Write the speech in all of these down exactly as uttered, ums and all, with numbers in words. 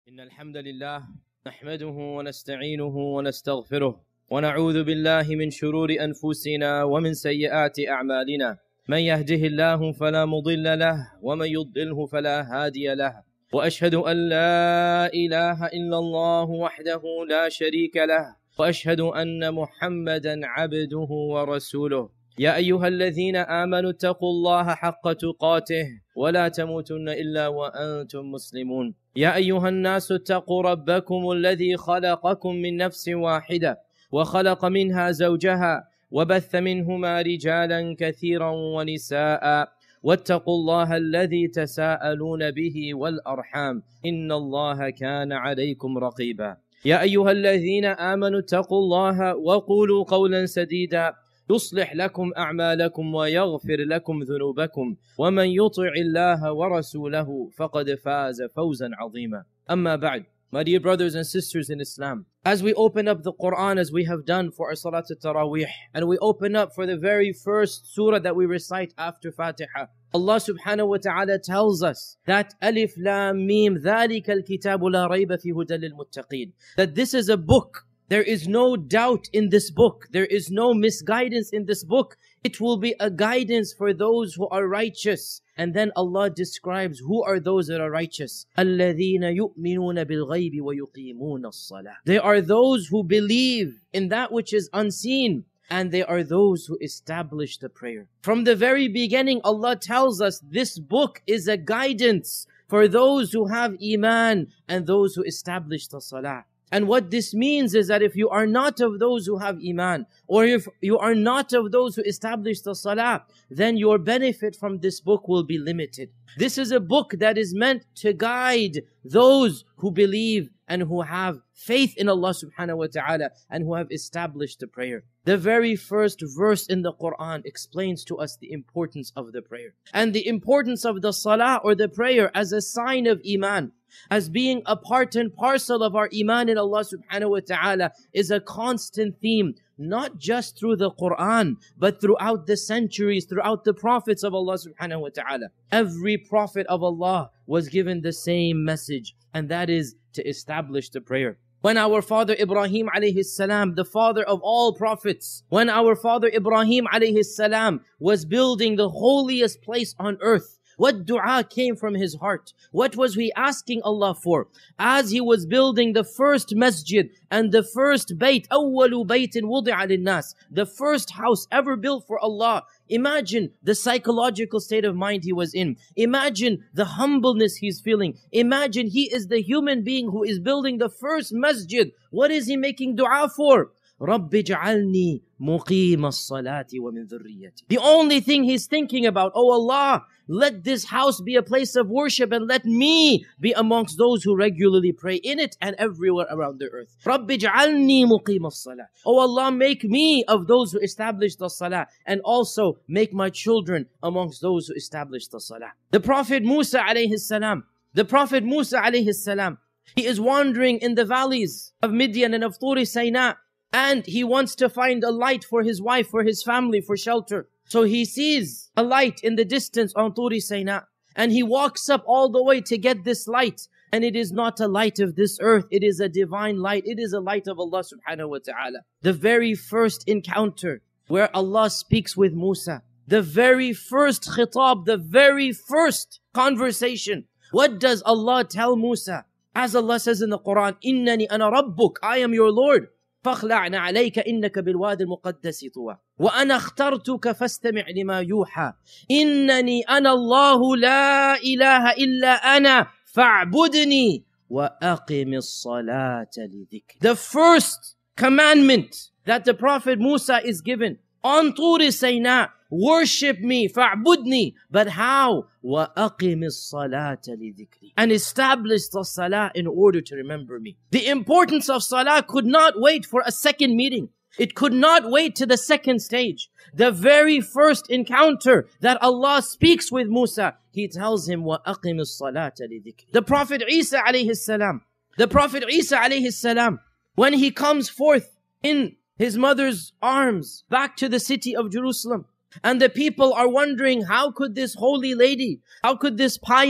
إن الحمد لله نحمده ونستعينه ونستغفره ونعوذ بالله من شرور أنفسنا ومن سيئات أعمالنا. من يهده الله فلا مضل له ومن يضلله فلا هادي له، وأشهد أن لا إله إلا الله وحده لا شريك له، وأشهد أن محمدا عبده ورسوله. يا أيها الذين آمنوا اتقوا الله حق تقاته ولا تموتن إلا وأنتم مسلمون. يا أيها الناس اتقوا ربكم الذي خلقكم من نفس واحدة وخلق منها زوجها وبث منهما رجالا كثيرا ونساء، واتقوا الله الذي تساءلون به والأرحام إن الله كان عليكم رقيبا. يا أيها الذين آمنوا اتقوا الله وقولوا قولا سديدا يصلح لكم أعمالكم ويغفر لكم ذنوبكم، ومن يطع الله ورسوله فقد فاز فوزا عظيما. أما بعد, my dear brothers and sisters in Islam, as we open up the Quran as we have done for our Salat al-Taraweeh, and we open up for the very first surah that we recite after Fatiha, Allah subhanahu wa ta'ala tells us that Alif Lam Mim ذَلِكَ الْكِتَابُ لَا رَيْبَ فِي هُدًى لِلْمُتَّقِينَ, that this is a book. There is no doubt in this book. There is no misguidance in this book. It will be a guidance for those who are righteous. And then Allah describes who are those that are righteous. الَّذِينَ يُؤْمِنُونَ بِالْغَيْبِ وَيُقِيمُونَ الصَّلَاةِ. They are those who believe in that which is unseen, and they are those who establish the prayer. From the very beginning, Allah tells us this book is a guidance for those who have Iman and those who establish the Salah. And what this means is that if you are not of those who have Iman, or if you are not of those who establish the Salah, then your benefit from this book will be limited. This is a book that is meant to guide those who believe and who have faith in Allah subhanahu wa ta'ala and who have established the prayer. The very first verse in the Quran explains to us the importance of the prayer and the importance of the Salah or the prayer as a sign of Iman, as being a part and parcel of our Iman in Allah subhanahu wa ta'ala, is a constant theme, not just through the Quran, but throughout the centuries, throughout the prophets of Allah subhanahu wa ta'ala. Every prophet of Allah was given the same message, and that is to establish the prayer. When our father Ibrahim alayhi salam, the father of all prophets, when our father Ibrahim alayhi salam was building the holiest place on earth, what dua came from his heart? What was he asking Allah for? As he was building the first masjid and the first bayt, أَوَّلُ بَيْتٍ وُضِعَ لِلنَّاسِ, the first house ever built for Allah. Imagine the psychological state of mind he was in. Imagine the humbleness he's feeling. Imagine he is the human being who is building the first masjid. What is he making dua for? رَبِّ اجْعَلْنِي مُقِيمَ الصَّلَاةِ وَمِنْ ذُرِّيَّتِي. The only thing he's thinking about, oh Allah, let this house be a place of worship and let me be amongst those who regularly pray in it and everywhere around the earth. رَبِّ اجْعَلْنِي مُقِيمَ الصَّلَاةِ. Oh Allah, make me of those who establish the Salah, and also make my children amongst those who establish the Salah. The Prophet Musa alayhi salam, the Prophet Musa alayhi salam, he is wandering in the valleys of Midian and of Turi Sayna, and he wants to find a light for his wife, for his family, for shelter. So he sees a light in the distance on Turi Sayna, and he walks up all the way to get this light. And it is not a light of this earth, it is a divine light. It is a light of Allah subhanahu wa ta'ala. The very first encounter where Allah speaks with Musa, the very first khitab, the very first conversation. What does Allah tell Musa? As Allah says in the Quran, إِنَّنِي أَنَا رَبُّكَ, I am your Lord. فَاخْلَعْنَ عَلَيْكَ إِنَّكَ بِالْوَادِ الْمُقَدَّسِ طُوًى وَأَنَا اخْتَرْتُكَ فَاسْتَمِعْ لِمَا يُوحَى إِنَّنِي أَنَا اللَّهُ لَا إِلَهَ إِلَّا أَنَا فَاعْبُدْنِي وَأَقِمِ الصَّلَاةَ لِذِكْرِي. The first commandment that the Prophet Musa is given on Turi Sayna, worship me, fa'budni. But how? وَأَقِمِ الصَّلَاةَ لِذِكْرِي. And establish the Salah in order to remember me. The importance of Salah could not wait for a second meeting. It could not wait to the second stage. The very first encounter that Allah speaks with Musa, He tells him, وَأَقِمِ الصَّلَاةَ لِذِكْرِي. The Prophet Isa alayhi salam, the Prophet Isa alayhi salam, when he comes forth in his mother's arms back to the city of Jerusalem, and the people are wondering, how could this holy lady, how could this pious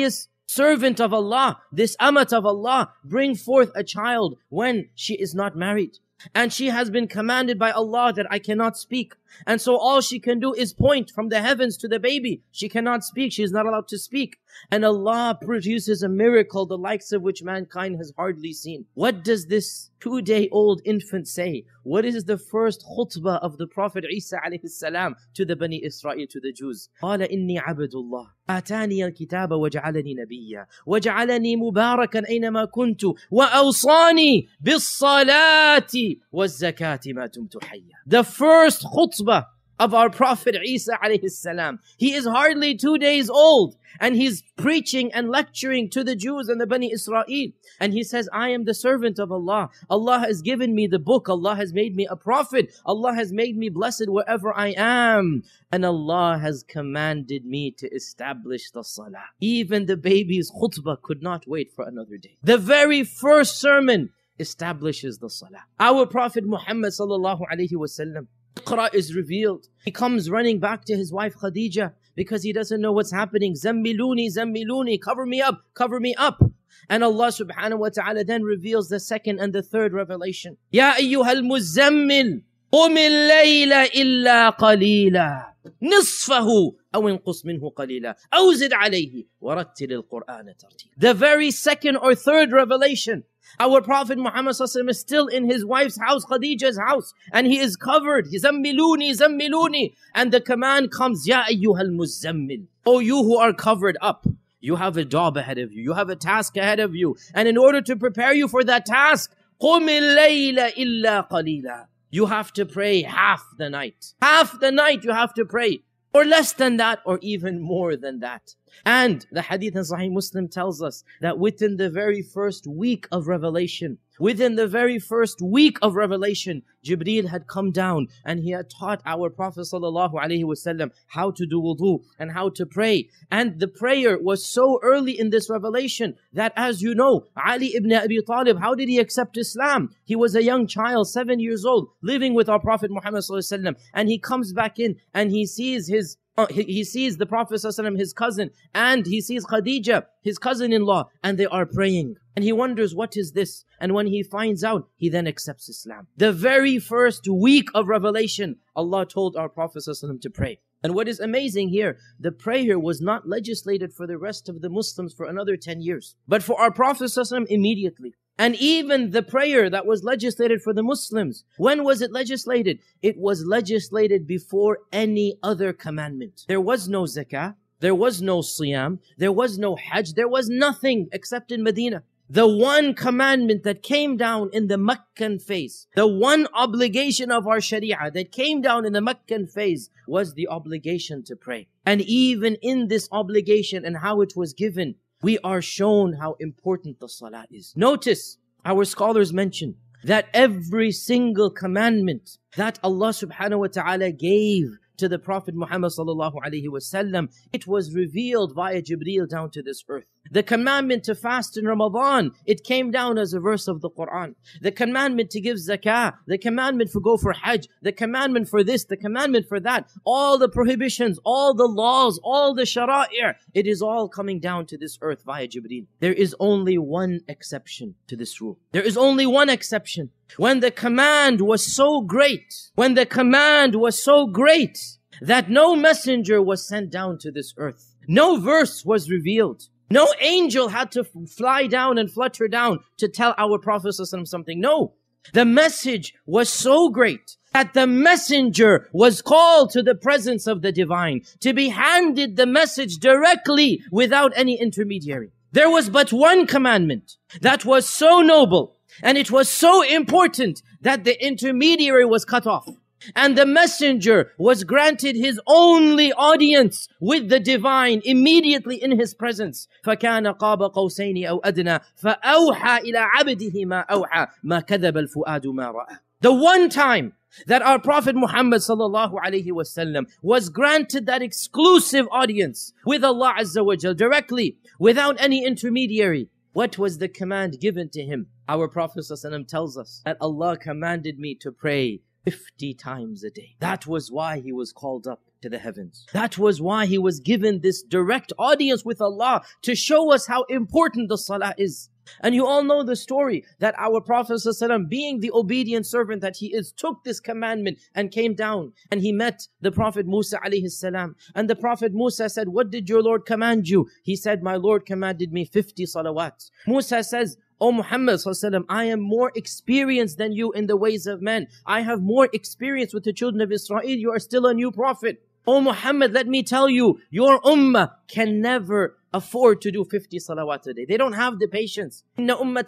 servant of Allah, this amat of Allah, bring forth a child when she is not married. And she has been commanded by Allah that I cannot speak. And so all she can do is point from the heavens to the baby. She cannot speak. She is not allowed to speak. And Allah produces a miracle, the likes of which mankind has hardly seen. What does this two-day-old infant say? What is the first khutbah of the Prophet Isa alayhi salam to the Bani Israel, to the Jews? قال إني عبد الله آتاني الكتاب وجعلني نبيا وجعلني مباركا أينما كنت وأوصاني بالصلاة والزكاة ما دمت حيا. The first khutbah of our Prophet Isa alayhi salam. He is hardly two days old and he's preaching and lecturing to the Jews and the Bani Israel. And he says, I am the servant of Allah. Allah has given me the book. Allah has made me a prophet. Allah has made me blessed wherever I am. And Allah has commanded me to establish the salah. Even the baby's khutbah could not wait for another day. The very first sermon establishes the salah. Our Prophet Muhammad sallallahu alayhi wasallam, Iqra is revealed. He comes running back to his wife Khadija because he doesn't know what's happening. Zammiluni, zammiluni, cover me up, cover me up. And Allah subhanahu wa ta'ala then reveals the second and the third revelation. Ya ayyuhal muzammil, qum al-layla illa qalila, nisfahu aw inqus minhu qalila, aw zid alayhi, wa rattil al-Qur'ana tartila. The very second or third revelation. Our Prophet Muhammad sallallahu alaihi wasallam is still in his wife's house, Khadija's house, and he is covered. Zammiluni, zammiluni. And the command comes, Ya ayyuhal muzammil. Oh, you who are covered up. You have a job ahead of you. You have a task ahead of you. And in order to prepare you for that task, قُمِ اللَّيْلَ إِلَّا قَلِيلًا. You have to pray half the night. Half the night you have to pray. Or less than that, or even more than that. And the hadith in Sahih Muslim tells us that within the very first week of revelation, within the very first week of revelation, Jibreel had come down and he had taught our Prophet sallallahu alaihi wasallam how to do wudu and how to pray. And the prayer was so early in this revelation that, as you know, Ali ibn Abi Talib, how did he accept Islam? He was a young child, seven years old, living with our Prophet Muhammad sallallahu alaihi wasallam, and he comes back in and he sees his Uh, he, he sees the Prophet ﷺ, his cousin, and he sees Khadija, his cousin-in-law, and they are praying. And he wonders, what is this? And when he finds out, he then accepts Islam. The very first week of revelation, Allah told our Prophet ﷺ to pray. And what is amazing here, the prayer was not legislated for the rest of the Muslims for another ten years. But for our Prophet ﷺ, immediately. And even the prayer that was legislated for the Muslims, when was it legislated? It was legislated before any other commandment. There was no zakah, there was no siyam, there was no hajj, there was nothing except in Medina. The one commandment that came down in the Meccan phase, the one obligation of our Sharia that came down in the Meccan phase was the obligation to pray. And even in this obligation and how it was given, we are shown how important the salah is. Notice, our scholars mention that every single commandment that Allah subhanahu wa ta'ala gave to the Prophet Muhammad sallallahu alaihi wasallam, it was revealed via Jibreel down to this earth. The commandment to fast in Ramadan, it came down as a verse of the Quran. The commandment to give zakah, the commandment for go for hajj, the commandment for this, the commandment for that, all the prohibitions, all the laws, all the shara'i', it is all coming down to this earth via Jibreel. There is only one exception to this rule. There is only one exception. When the command was so great, when the command was so great that no messenger was sent down to this earth, no verse was revealed, no angel had to fly down and flutter down to tell our Prophet something. No, the message was so great that the messenger was called to the presence of the divine to be handed the message directly without any intermediary. There was but one commandment that was so noble and it was so important that the intermediary was cut off. And the messenger was granted his only audience with the divine immediately in his presence. فَكَانَ قَابَ قَوْسَيْنِ أَوْ أَدْنَى فَأَوْحَى إِلَىٰ عَبْدِهِ مَا أَوْحَى مَا كَذَبَ الْفُؤَادُ مَا رَأَى. The one time that our Prophet Muhammad sallallahu alaihi wasallam was granted that exclusive audience with Allah Azza wa Jal directly, without any intermediary. What was the command given to him? Our Prophet sallallahu alaihi wasallam tells us that Allah commanded me to pray fifty times a day. That was why he was called up to the heavens. That was why he was given this direct audience with Allah to show us how important the salah is. And you all know the story that our Prophet ﷺ, being the obedient servant that he is, took this commandment and came down and he met the Prophet Musa alayhi salam. And the Prophet Musa said, what did your Lord command you? He said, my Lord commanded me fifty salawats. Musa says, O Muhammad ﷺ, I am more experienced than you in the ways of men. I have more experience with the children of Israel. You are still a new prophet. O Muhammad, let me tell you, your ummah can never afford to do fifty salawat a day. They don't have the patience. They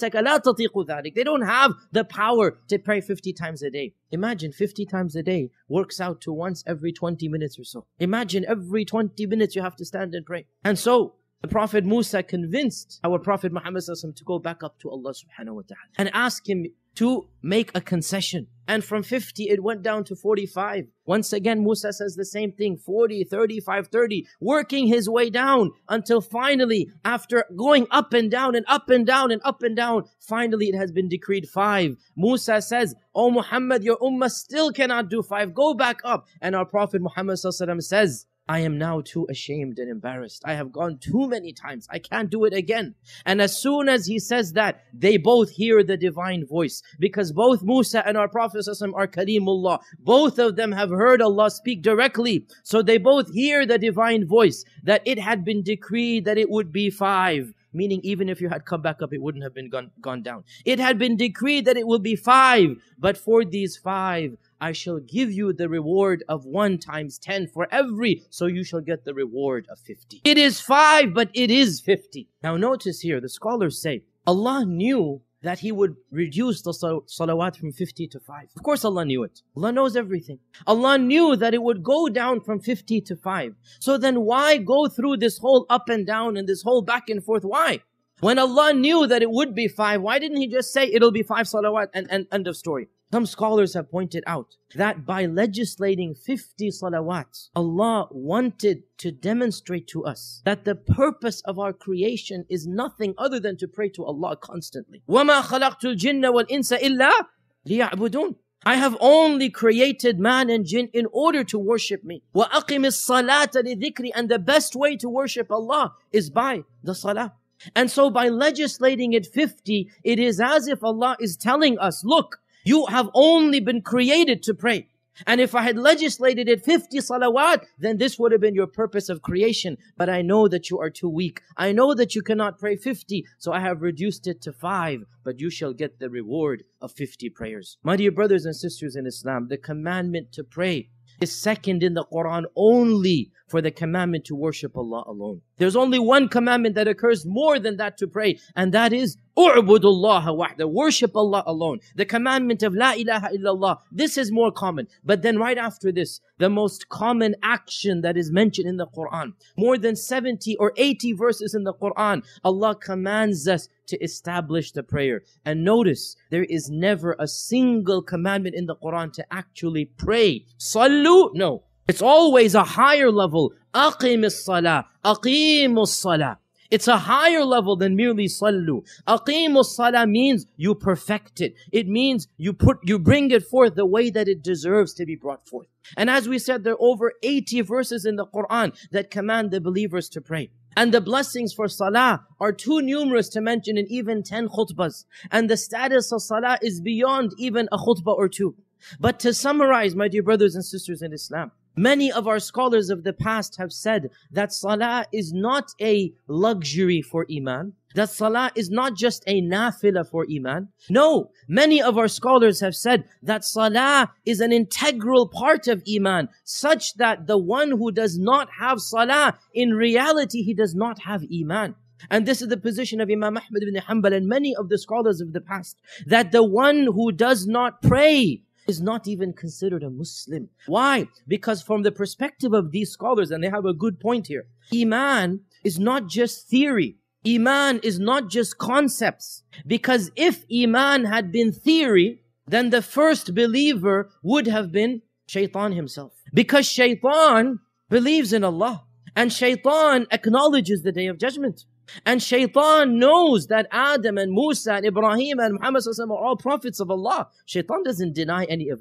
don't have the power to pray fifty times a day. Imagine fifty times a day works out to once every twenty minutes or so. Imagine every twenty minutes you have to stand and pray. And so, the Prophet Musa convinced our Prophet Muhammad to go back up to Allah subhanahu wa ta'ala and ask him to make a concession. And from fifty, it went down to forty-five. Once again, Musa says the same thing, forty, thirty-five, thirty, working his way down until finally, after going up and down and up and down and up and down, finally it has been decreed five. Musa says, O Muhammad, your ummah still cannot do five. Go back up. And our Prophet Muhammad says, I am now too ashamed and embarrassed. I have gone too many times. I can't do it again. And as soon as he says that, they both hear the divine voice. Because both Musa and our Prophet are Kalimullah. Both of them have heard Allah speak directly. So they both hear the divine voice that it had been decreed that it would be five. Meaning even if you had come back up, it wouldn't have been gone, gone down. It had been decreed that it will be five. But for these five, I shall give you the reward of one times ten for every, so you shall get the reward of fifty. It is five, but it is fifty. Now notice here, the scholars say, Allah knew that He would reduce the salawat from fifty to five. Of course Allah knew it. Allah knows everything. Allah knew that it would go down from fifty to five. So then why go through this whole up and down and this whole back and forth? Why? When Allah knew that it would be five, why didn't He just say it'll be five salawat and, and end of story? Some scholars have pointed out that by legislating fifty salawats, Allah wanted to demonstrate to us that the purpose of our creation is nothing other than to pray to Allah constantly. وَمَا خَلَقْتُ الْجِنَّ وَالْإِنسَ إِلَّا لِيَعْبُدُونَ. I have only created man and jinn in order to worship me. وَأَقِمِ الصَّلَاةَ لِذِكْرِ. And the best way to worship Allah is by the salah. And so by legislating it fifty, it is as if Allah is telling us, look, you have only been created to pray. And if I had legislated it fifty salawat, then this would have been your purpose of creation. But I know that you are too weak. I know that you cannot pray fifty, so I have reduced it to five. But you shall get the reward of fifty prayers. My dear brothers and sisters in Islam, the commandment to pray is second in the Quran only for the commandment to worship Allah alone. There's only one commandment that occurs more than that to pray, and that is U'budullaha wahda, worship Allah alone. The commandment of La ilaha illallah, this is more common. But then right after this, the most common action that is mentioned in the Quran, more than seventy or eighty verses in the Quran, Allah commands us to establish the prayer. And notice, there is never a single commandment in the Quran to actually pray. Sallu? No. It's always a higher level. Aqim as-salah. Aqim as-salah. It's a higher level than merely sallu. Aqim as-salah means you perfect it. It means you put, you bring it forth the way that it deserves to be brought forth. And as we said, there are over eighty verses in the Quran that command the believers to pray. And the blessings for salah are too numerous to mention in even ten khutbahs. And the status of salah is beyond even a khutbah or two. But to summarize, my dear brothers and sisters in Islam, many of our scholars of the past have said that salah is not a luxury for iman. That salah is not just a nafilah for iman. No, many of our scholars have said that salah is an integral part of iman, such that the one who does not have salah, in reality, he does not have iman. And this is the position of Imam Ahmad ibn Hanbal and many of the scholars of the past, that the one who does not pray is not even considered a Muslim. Why? Because from the perspective of these scholars, and they have a good point here, Iman is not just theory. Iman is not just concepts. Because if Iman had been theory, then the first believer would have been Shaitan himself. Because Shaitan believes in Allah. And Shaitan acknowledges the Day of Judgment. And Shaitan knows that Adam and Musa and Ibrahim and Muhammad are all prophets of Allah. Shaitan doesn't deny any of that.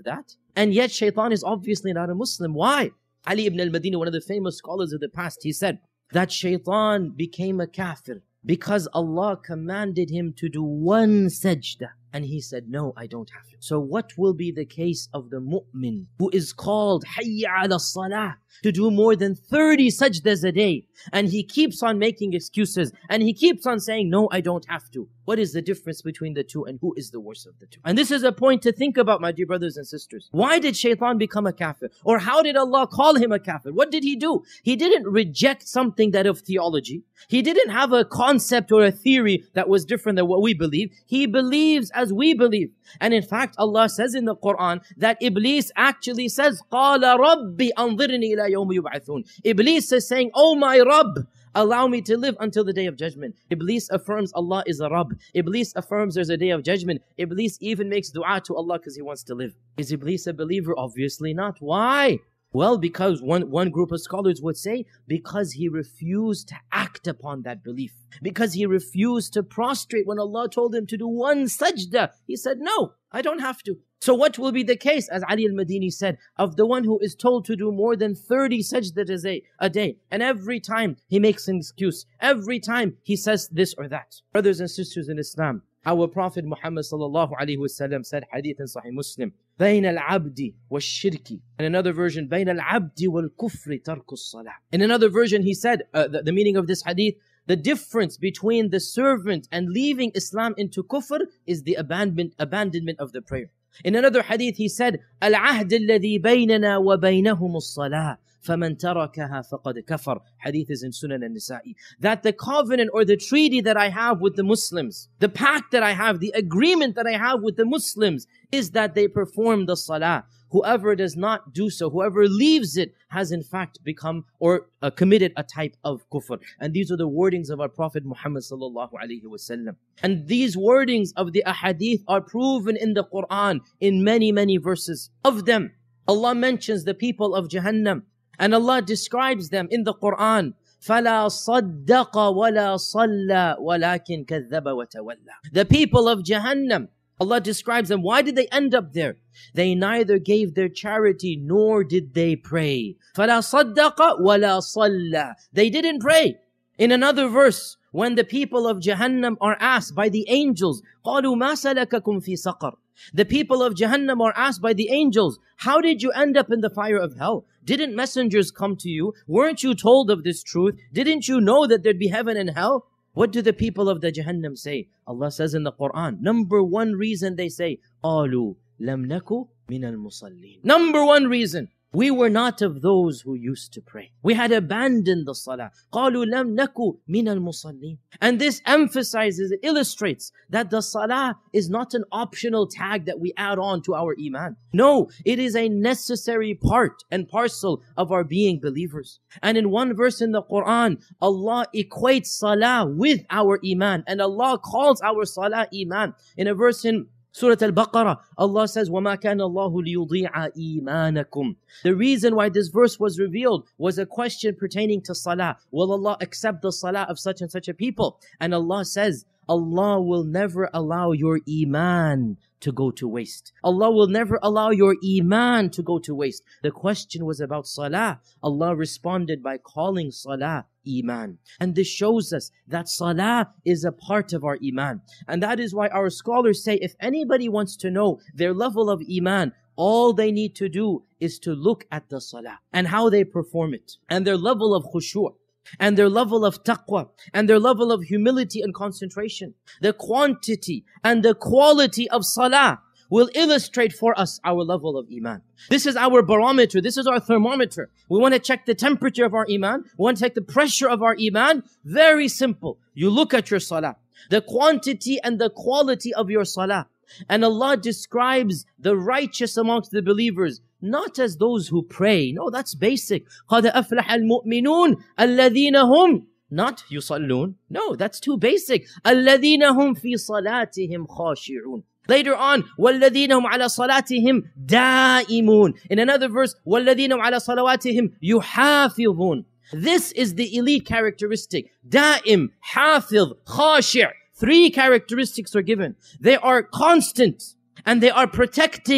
And yet shaitan is obviously not a Muslim. Why? Ali ibn al-Madini, one of the famous scholars of the past, he said that shaitan became a kafir because Allah commanded him to do one sajda. And he said, no, I don't have to. So what will be the case of the mu'min who is called hayya ala salah to do more than thirty sajdas a day? And he keeps on making excuses. And he keeps on saying, no, I don't have to. What is the difference between the two, and who is the worst of the two? And this is a point to think about, my dear brothers and sisters. Why did shaitan become a kafir? Or how did Allah call him a kafir? What did he do? He didn't reject something that of theology. He didn't have a concept or a theory that was different than what we believe. He believes as we believe. And in fact, Allah says in the Quran that Iblis actually says, قَالَ رَبِّ أَنظِرْنِي إِلَى يَوْمِ يُبْعَثُونَ. Iblis is saying, oh my Rabb, allow me to live until the day of judgment. Iblis affirms Allah is a Rabb. Iblis affirms there's a day of judgment. Iblis even makes dua to Allah because he wants to live. Is Iblis a believer? Obviously not. Why? Well, because one, one group of scholars would say, because he refused to act upon that belief. Because he refused to prostrate when Allah told him to do one sajda. He said, no, I don't have to. So what will be the case, as Ali al-Madini said, of the one who is told to do more than thirty sajdas a day, and every time he makes an excuse, every time he says this or that? Brothers and sisters in Islam, our Prophet Muhammad sallallahu alaihi wasallam said, hadith in Sahih Muslim, بين العبد والشرك. In another version, بين العبد والكفر ترك الصلاة. In another version, he said, uh, the, the meaning of this hadith, the difference between the servant and leaving Islam into kufr is the abandonment, abandonment of the prayer. In another hadith, he said, العهد الذي بيننا وبينهم الصلاة فَمَنْ تَرَكَهَا فَقَدْ كَفَرْ. Hadith is in Sunan al-Nisa'i. That the covenant or the treaty that I have with the Muslims, the pact that I have, the agreement that I have with the Muslims is that they perform the salah. Whoever does not do so, whoever leaves it, has in fact become or uh, committed a type of kufr. And these are the wordings of our Prophet Muhammad sallallahu alaihi wasallam. And these wordings of the ahadith are proven in the Quran in many, many verses. Of them, Allah mentions the people of Jahannam. And Allah describes them in the Quran. فَلَا صَدَّقَ وَلَا صَلَّى وَلَكِنْ كَذَّبَ وَتَوَلَّى. The people of Jahannam, Allah describes them. Why did they end up there? They neither gave their charity nor did they pray. فَلَا صَدَّقَ وَلَا صَلَّى. They didn't pray. In another verse, when the people of Jahannam are asked by the angels, قَالُوا مَا سَلَكَكُمْ فِي سَقَرٍ. The people of Jahannam are asked by the angels, how did you end up in the fire of hell? Didn't messengers come to you? Weren't you told of this truth? Didn't you know that there'd be heaven and hell? What do the people of the Jahannam say? Allah says in the Quran, number one reason they say, قَالُوا لَمْ نَكُ مِنَ الْمُصَلِّينَ. Number one reason, we were not of those who used to pray. We had abandoned the salah. قَالُوا لَمْ نَكُ مِنَ الْمُصَلِّينَ. And this emphasizes, it illustrates that the salah is not an optional tag that we add on to our iman. No, it is a necessary part and parcel of our being believers. And in one verse in the Quran, Allah equates salah with our iman. And Allah calls our salah iman. In a verse in Surah Al-Baqarah, Allah says, وَمَا كَانَ اللَّهُ لِيُضِيعَ إِيمَانَكُمْ. The reason why this verse was revealed was a question pertaining to salah. Will Allah accept the salah of such and such a people? And Allah says, Allah will never allow your iman to go to waste. Allah will never allow your iman to go to waste. The question was about salah. Allah responded by calling salah iman. And this shows us that salah is a part of our iman. And that is why our scholars say, if anybody wants to know their level of iman, all they need to do is to look at the salah and how they perform it, and their level of khushu', and their level of taqwa, and their level of humility and concentration. The quantity and the quality of salah will illustrate for us our level of iman. This is our barometer. This is our thermometer. We want to check the temperature of our iman. We want to check the pressure of our iman. Very simple. You look at your salah, the quantity and the quality of your salah. And Allah describes the righteous amongst the believers not as those who pray. No, that's basic. قَدْ أَفْلَحَ الْمُؤْمِنُونَ الَّذِينَ هُمْ. Not يُصَلُّونَ. No, that's too basic. الَّذِينَ هُمْ فِي صَلَاتِهِمْ خَاشِعُونَ. Later on, وَالَّذِينَ هُمْ عَلَى صَلَاتِهِمْ دَائِمُونَ. In another verse, وَالَّذِينَ هُمْ عَلَى صَلَوَاتِهِمْ يُحَافِظُونَ. This is the elite characteristic. Da'im, hafiz, khashir. Three characteristics are given. They are constant, and they are protecting,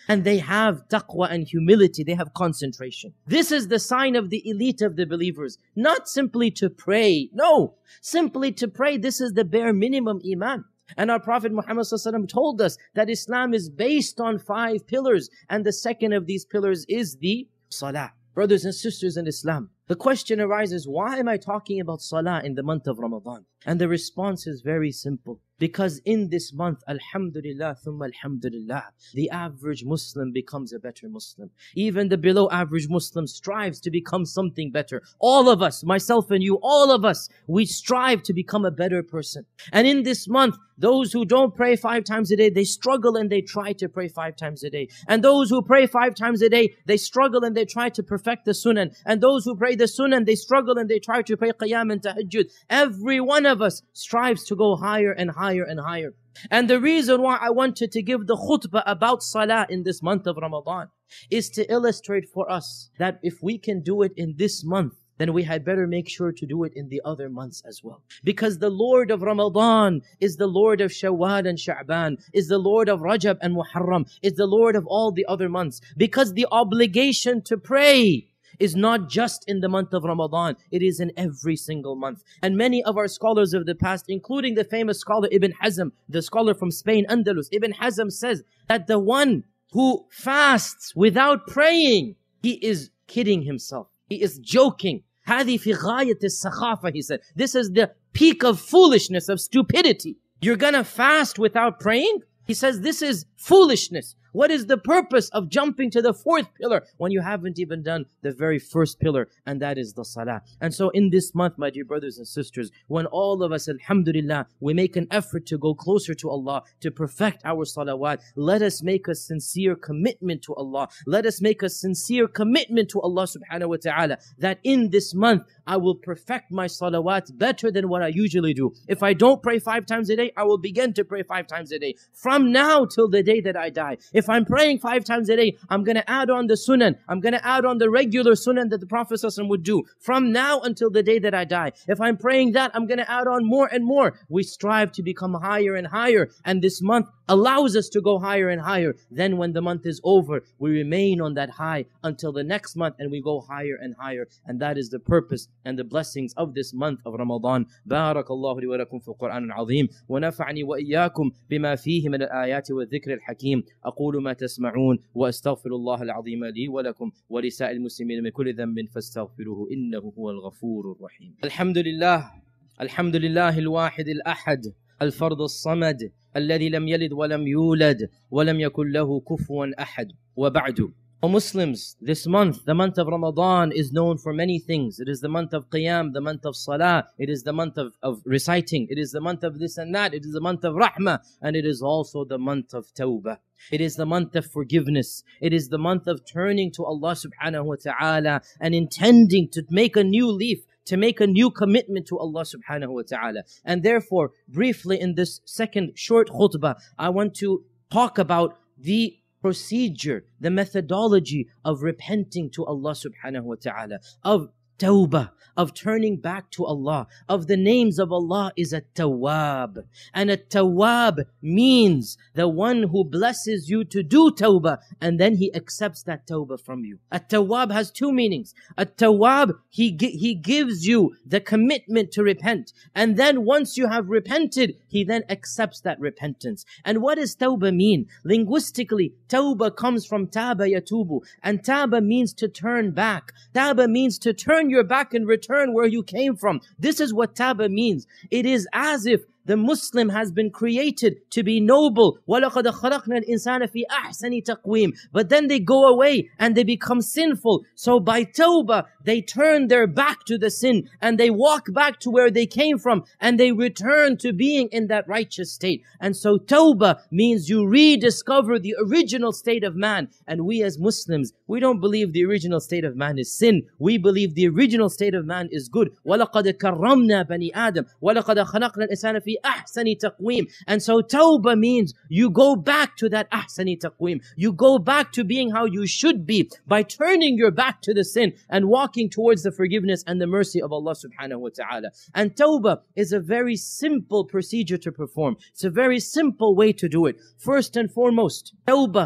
And they have taqwa and humility. They have concentration. This is the sign of the elite of the believers. Not simply to pray. No. Simply to pray. This is the bare minimum iman. And our Prophet Muhammad sallallahu alaihi wasallam told us that Islam is based on five pillars. And the second of these pillars is the salah. Brothers and sisters in Islam, the question arises, why am I talking about salah in the month of Ramadan? And the response is very simple. Because in this month, alhamdulillah, thumma alhamdulillah, the average Muslim becomes a better Muslim. Even the below average Muslim strives to become something better. All of us, myself and you, all of us, we strive to become a better person. And in this month, those who don't pray five times a day, they struggle and they try to pray five times a day. And those who pray five times a day, they struggle and they try to perfect the sunan. And those who pray the sunan, they struggle and they try to pray qiyam and tahajjud. Every one of us strives to go higher and higher and higher. And the reason why I wanted to give the khutbah about salah in this month of Ramadan is to illustrate for us that if we can do it in this month, then we had better make sure to do it in the other months as well. Because the Lord of Ramadan is the Lord of Shawwal and Sha'ban, is the Lord of Rajab and Muharram, is the Lord of all the other months. Because the obligation to pray is not just in the month of Ramadan, it is in every single month. And many of our scholars of the past, including the famous scholar Ibn Hazm, the scholar from Spain, Andalus, Ibn Hazm says that the one who fasts without praying, he is kidding himself. He is joking. هذه في غاية السخافة, he said. This is the peak of foolishness, of stupidity. You're gonna fast without praying? He says this is foolishness. What is the purpose of jumping to the fourth pillar when you haven't even done the very first pillar, and that is the salah? And so in this month, my dear brothers and sisters, when all of us, alhamdulillah, we make an effort to go closer to Allah, to perfect our salawat, let us make a sincere commitment to Allah. Let us make a sincere commitment to Allah subhanahu wa ta'ala, that in this month, I will perfect my salawat better than what I usually do. If I don't pray five times a day, I will begin to pray five times a day. From now till the day that I die. If I'm praying five times a day, I'm going to add on the sunan. I'm going to add on the regular sunan that the Prophet ﷺ would do. From now until the day that I die. If I'm praying that, I'm going to add on more and more. We strive to become higher and higher. And this month allows us to go higher and higher. Then when the month is over, we remain on that high until the next month and we go higher and higher. And that is the purpose and the blessings of this month of Ramadan. Barakallahu li wa lakum fi al-Qur'an al-Azim wa nafa'ani wa iyyakum bima fihi min al-ayati wa dhikr al-hakim. أقول ما تسمعون وأستغفر الله العظيم لي ولكم ولسائر المسلمين من كل ذنب فاستغفروه إنه هو الغفور الرحيم. الحمد لله الحمد لله الواحد الأحد الفرد الصمد الذي لم يلد ولم يولد ولم يكن له كفوا أحد وبعد. O Muslims, this month, the month of Ramadan, is known for many things. It is the month of Qiyam, the month of Salah. It is the month of, of reciting. It is the month of this and that. It is the month of Rahmah. And it is also the month of Tawbah. It is the month of forgiveness. It is the month of turning to Allah subhanahu wa ta'ala and intending to make a new leaf, to make a new commitment to Allah subhanahu wa ta'ala. And therefore, briefly in this second short khutbah, I want to talk about the procedure, the methodology of repenting to Allah subhanahu wa ta'ala, of tawbah, of turning back to Allah. Of the names of Allah is At-Tawwab. And At-Tawwab means the one who blesses you to do tawbah and then He accepts that tawbah from you. At-Tawwab has two meanings. At-Tawwab, he, he gives you the commitment to repent. And then once you have repented, He then accepts that repentance. And what does tawbah mean? Linguistically, tawbah comes from taba yatubu. And taba means to turn back. Taba means to turn your back and return where you came from. This is what taba means. It is as if the Muslim has been created to be noble. وَلَقَدْ خَلَقْنَا الْإِنسَانَ فِي أَحْسَنِ تَقْوِيمٍ. But then they go away and they become sinful. So by tawbah, they turn their back to the sin and they walk back to where they came from and they return to being in that righteous state. And so tawbah means you rediscover the original state of man. And we as Muslims, we don't believe the original state of man is sin. We believe the original state of man is good. وَلَقَدْ كَرَّمْنَا بَنِي آدَمَ وَلَقَدْ خَلَقْنَا الْإِنسَانَ فِي أَحْسَنِ تَقْوِيمٍ. And so tawbah means you go back to that ahsani taqweem. You go back to being how you should be by turning your back to the sin and walking towards the forgiveness and the mercy of Allah subhanahu wa ta'ala. And tawbah is a very simple procedure to perform. It's a very simple way to do it. First and foremost, tawbah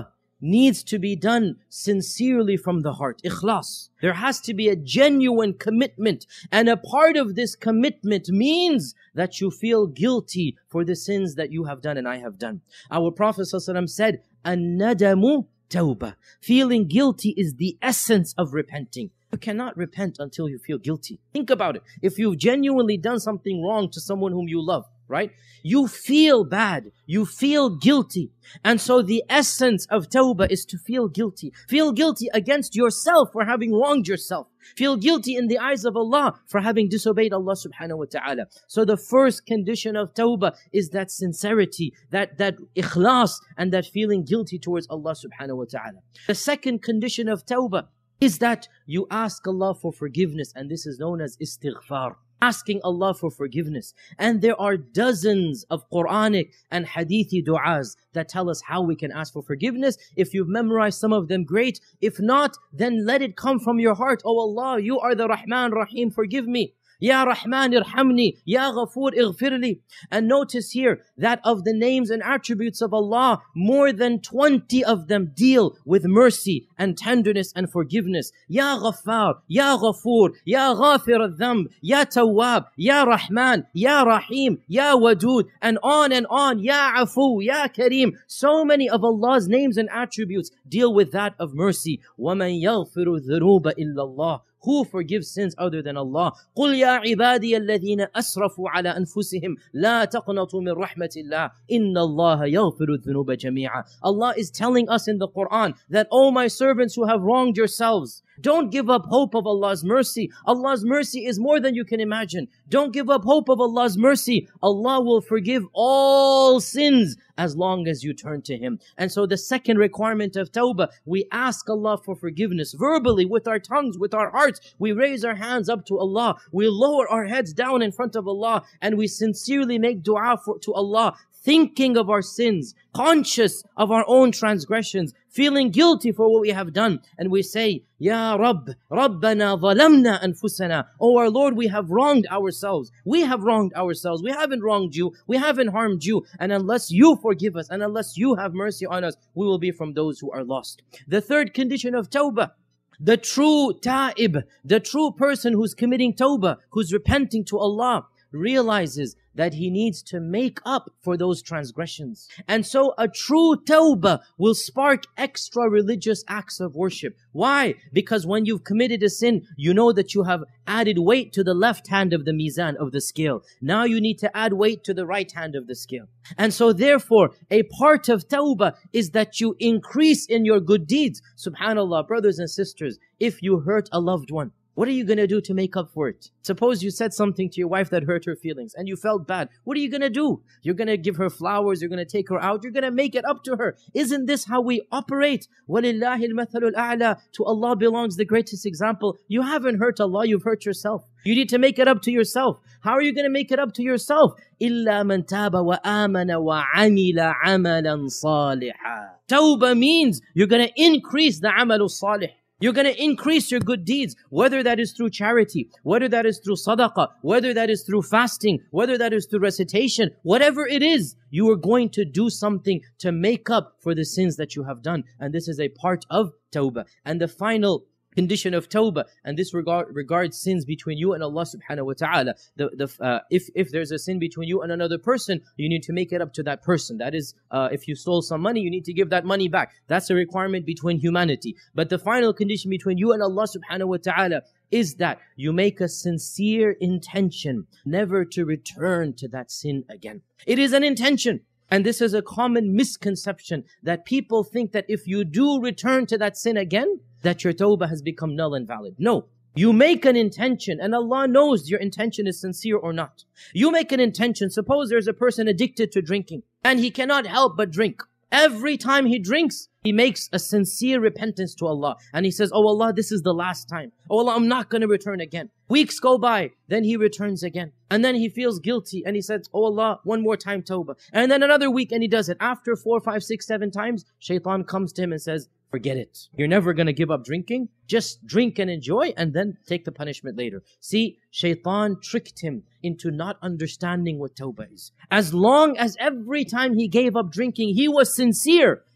needs to be done sincerely from the heart. Ikhlas. There has to be a genuine commitment. And a part of this commitment means that you feel guilty for the sins that you have done and I have done. Our Prophet ﷺ said, An-nadamu tawbah. Feeling guilty is the essence of repenting. You cannot repent until you feel guilty. Think about it. If you've genuinely done something wrong to someone whom you love, right? You feel bad. You feel guilty. And so the essence of tawbah is to feel guilty. Feel guilty against yourself for having wronged yourself. Feel guilty in the eyes of Allah for having disobeyed Allah subhanahu wa ta'ala. So the first condition of tawbah is that sincerity, that, that ikhlas, and that feeling guilty towards Allah subhanahu wa ta'ala. The second condition of tawbah is that you ask Allah for forgiveness, and this is known as istighfar. Asking Allah for forgiveness. And there are dozens of Quranic and Hadithi du'as that tell us how we can ask for forgiveness. If you've memorized some of them, great. If not, then let it come from your heart. Oh Allah, you are the Rahman Rahim, forgive me. Ya Rahman irhamni, Ya Ghafoor ighfirli. And notice here that of the names and attributes of Allah, more than twenty of them deal with mercy and tenderness and forgiveness. Ya Ghaffar, Ya Ghafoor, Ya Ghafir al-Dhanb, Ya Tawwab, Ya Rahman, Ya Rahim, Ya Wadud, and on and on. Ya Afu, Ya Kareem. So many of Allah's names and attributes deal with that of mercy. وَمَنْ يَغْفِرُ الذُّنُوبَ إِلَّا اللَّهِ. Who forgives sins other than Allah? قُلْ يَا عِبَادِيَ الَّذِينَ أَسْرَفُوا عَلَىٰ أَنفُسِهِمْ لَا تَقْنَطُوا مِنْ رَحْمَةِ اللَّهِ إِنَّ اللَّهَ يَغْفِرُ الذُّنُوبَ جَمِيعًا. Allah is telling us in the Quran that, oh my servants who have wronged yourselves, don't give up hope of Allah's mercy. Allah's mercy is more than you can imagine. Don't give up hope of Allah's mercy. Allah will forgive all sins as long as you turn to Him. And so the second requirement of tawbah, we ask Allah for forgiveness verbally, with our tongues, with our hearts. We raise our hands up to Allah. We lower our heads down in front of Allah, and we sincerely make dua for, to Allah, thinking of our sins, conscious of our own transgressions, feeling guilty for what we have done. And we say, Ya Rabb, Rabbana zalamna anfusana. Oh our Lord, we have wronged ourselves. We have wronged ourselves. We haven't wronged you. We haven't harmed you. And unless you forgive us, and unless you have mercy on us, we will be from those who are lost. The third condition of tawbah, the true ta'ib, the true person who's committing tawbah, who's repenting to Allah, realizes that he needs to make up for those transgressions. And so a true tawbah will spark extra religious acts of worship. Why? Because when you've committed a sin, you know that you have added weight to the left hand of the mizan, of the scale. Now you need to add weight to the right hand of the scale. And so therefore, a part of tawbah is that you increase in your good deeds. Subhanallah, brothers and sisters, if you hurt a loved one, what are you going to do to make up for it? Suppose you said something to your wife that hurt her feelings and you felt bad. What are you going to do? You're going to give her flowers. You're going to take her out. You're going to make it up to her. Isn't this how we operate? وَلِلَّهِ الْمَثَلُ الْأَعْلَى. To Allah belongs the greatest example. You haven't hurt Allah. You've hurt yourself. You need to make it up to yourself. How are you going to make it up to yourself? إِلَّا مَنْ تَابَ وَآمَنَ وَعَمِلَ عَمَلًا صَالِحًا. Tawbah means you're going to increase the amal salih. You're going to increase your good deeds, whether that is through charity, whether that is through sadaqah, whether that is through fasting, whether that is through recitation, whatever it is, you are going to do something to make up for the sins that you have done. And this is a part of tawbah. And the final condition of tawbah, and this regard, regards sins between you and Allah subhanahu wa ta'ala. The, the, uh, if, if there's a sin between you and another person, you need to make it up to that person. That is, uh, if you stole some money, you need to give that money back. That's a requirement between humanity. But the final condition between you and Allah subhanahu wa ta'ala is that you make a sincere intention never to return to that sin again. It is an intention. And this is a common misconception, that people think that if you do return to that sin again, that your tawbah has become null and valid. No. You make an intention, and Allah knows your intention is sincere or not. You make an intention. Suppose there's a person addicted to drinking, and he cannot help but drink. Every time he drinks, he makes a sincere repentance to Allah. And he says, oh Allah, this is the last time. Oh Allah, I'm not going to return again. Weeks go by, then he returns again. And then he feels guilty and he says, oh Allah, one more time tawbah. And then another week and he does it. After four, five, six, seven times, shaitan comes to him and says, forget it. You're never going to give up drinking. Just drink and enjoy and then take the punishment later. See, shaitan tricked him into not understanding what tawbah is. As long as every time he gave up drinking, he was sincere,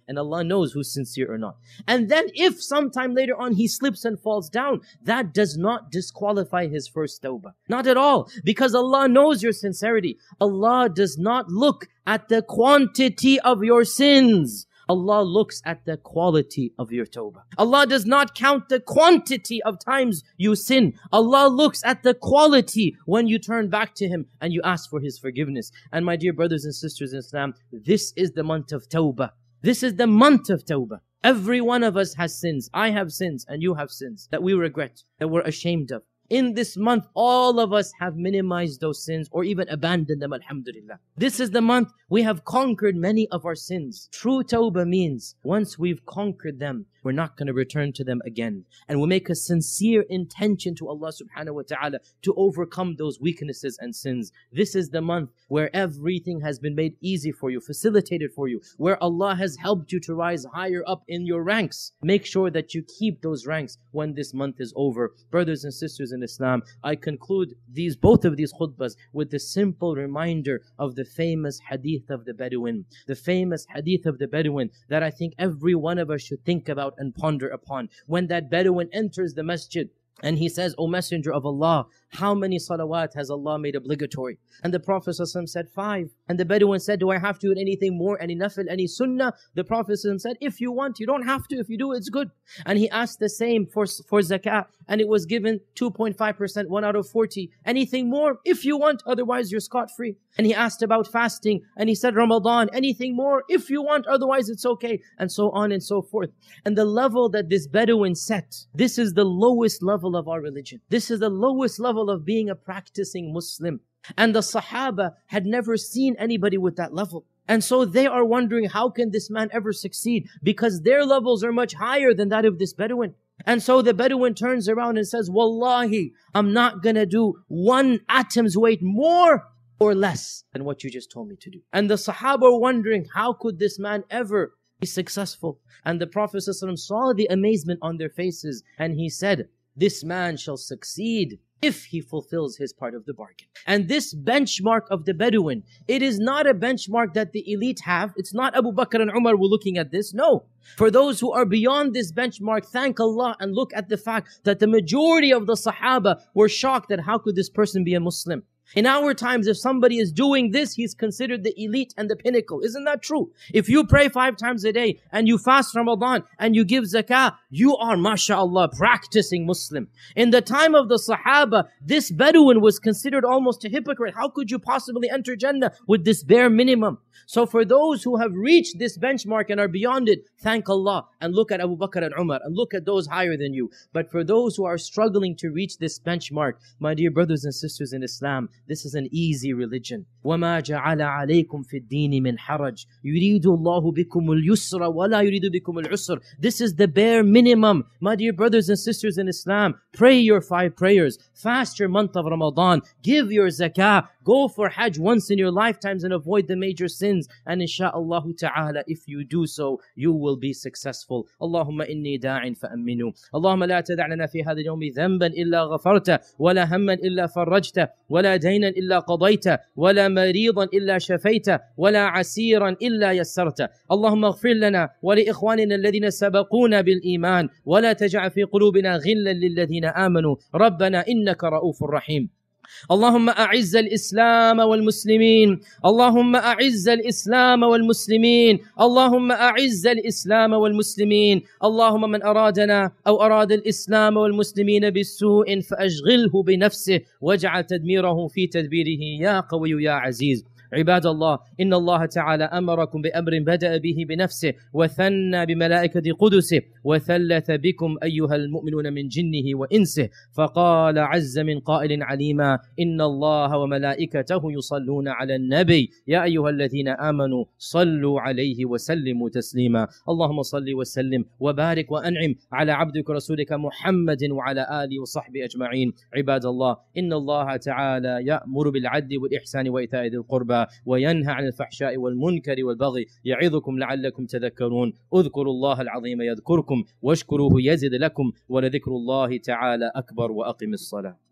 And Allah knows who's sincere or not. And then if sometime later on he slips and falls down, that does not disqualify his first tawbah. Not at all. Because Allah knows your sincerity. Allah does not look at the quantity of your sins. Allah looks at the quality of your tawbah. Allah does not count the quantity of times you sin. Allah looks at the quality when you turn back to Him and you ask for His forgiveness. And my dear brothers and sisters in Islam, this is the month of tawbah. This is the month of tawbah. Every one of us has sins. I have sins and you have sins that we regret, that we're ashamed of. In this month, all of us have minimized those sins or even abandoned them, alhamdulillah. This is the month we have conquered many of our sins. True tawbah means once we've conquered them, we're not going to return to them again. And we make a sincere intention to Allah subhanahu wa ta'ala to overcome those weaknesses and sins. This is the month where everything has been made easy for you, facilitated for you, where Allah has helped you to rise higher up in your ranks. Make sure that you keep those ranks when this month is over. Brothers and sisters in Islam, I conclude these both of these khutbahs with the simple reminder of the famous hadith of the Bedouin. The famous hadith of the Bedouin that I think every one of us should think about and ponder upon. When that Bedouin enters the masjid and he says, O Messenger of Allah, how many salawat has Allah made obligatory? And the Prophet ﷺ said, five. And the Bedouin said, do I have to do anything more? Any nafil, any sunnah? The Prophet ﷺ said, if you want, you don't have to. If you do, it's good. And he asked the same for, for zakah. And it was given two point five percent, one out of forty. Anything more? If you want, otherwise you're scot-free. And he asked about fasting. And he said, Ramadan, anything more? If you want, otherwise it's okay. And so on and so forth. And the level that this Bedouin set, this is the lowest level of our religion. This is the lowest level of being a practicing Muslim. And the Sahaba had never seen anybody with that level. And so they are wondering, how can this man ever succeed? Because their levels are much higher than that of this Bedouin. And so the Bedouin turns around and says, Wallahi, I'm not gonna do one atom's weight more or less than what you just told me to do. And the Sahaba are wondering, how could this man ever be successful? And the Prophet ﷺ saw the amazement on their faces and he said, this man shall succeed if he fulfills his part of the bargain. And this benchmark of the Bedouin, it is not a benchmark that the elite have. It's not Abu Bakr and Umar were looking at this. No. For those who are beyond this benchmark, thank Allah and look at the fact that the majority of the Sahaba were shocked that how could this person be a Muslim? In our times, if somebody is doing this, he's considered the elite and the pinnacle. Isn't that true? If you pray five times a day and you fast Ramadan and you give zakah, you are, mashallah, practicing Muslim. In the time of the Sahaba, this Bedouin was considered almost a hypocrite. How could you possibly enter Jannah with this bare minimum? So for those who have reached this benchmark and are beyond it, thank Allah and look at Abu Bakr and Umar and look at those higher than you. But for those who are struggling to reach this benchmark, my dear brothers and sisters in Islam, this is an easy religion. وَمَا جَعَلَ عَلَيْكُمْ فِي الدِّينِ مِنْ حَرَجٍ يُرِيدُ اللَّهُ بِكُمُ الْيُسْرَ وَلَا يُرِيدُ بِكُمُ الْعُسْرَ. This is the bare minimum. My dear brothers and sisters in Islam, pray your five prayers, fast your month of Ramadan, give your zakah, go for Hajj once in your lifetimes and avoid the major sins. And insha'Allah ta'ala, if you do so, you will be successful. Allahumma inni da'in fa'amminu. Allahumma la tada' lana fi hadha al-yawmi dhanban illa ghafarta, wala hamman illa farrajta, wala daynan illa qadayta, wala maridan illa shafayta, wala asiran illa yassarta. Allahumma ighfir lana wa li ikhwanina alladhina sabaquna bil iman, wala taj'al fi qulubina ghillan lil ladhina amanu. Rabbana innaka ra'ufur rahim. اللهم أعز الإسلام والمسلمين اللهم أعز الإسلام والمسلمين اللهم أعز الإسلام والمسلمين اللهم من أرادنا أو أراد الإسلام والمسلمين بالسوء فأشغله بنفسه واجعل تدميره في تدبيره يا قوي يا عزيز. عباد الله، إن الله تعالى أمركم بأمر بدأ به بنفسه وثنى بملائكة قدسه وثلث بكم أيها المؤمنون من جنه وإنسه، فقال عز من قائل عليما: إن الله وملائكته يصلون على النبي يا أيها الذين آمنوا صلوا عليه وسلموا تسليما. اللهم صل وسلم وبارك وأنعم على عبدك رسولك محمد وعلى آله وصحبه أجمعين. عباد الله، إن الله تعالى يأمر بالعدل والإحسان وإيتاء ذي القربى وينهى عن الفحشاء والمنكر والبغي يعظكم لعلكم تذكرون. اذكروا الله العظيم يذكركم واشكروه يزد لكم ولذكر الله تعالى أكبر. وأقم الصلاة.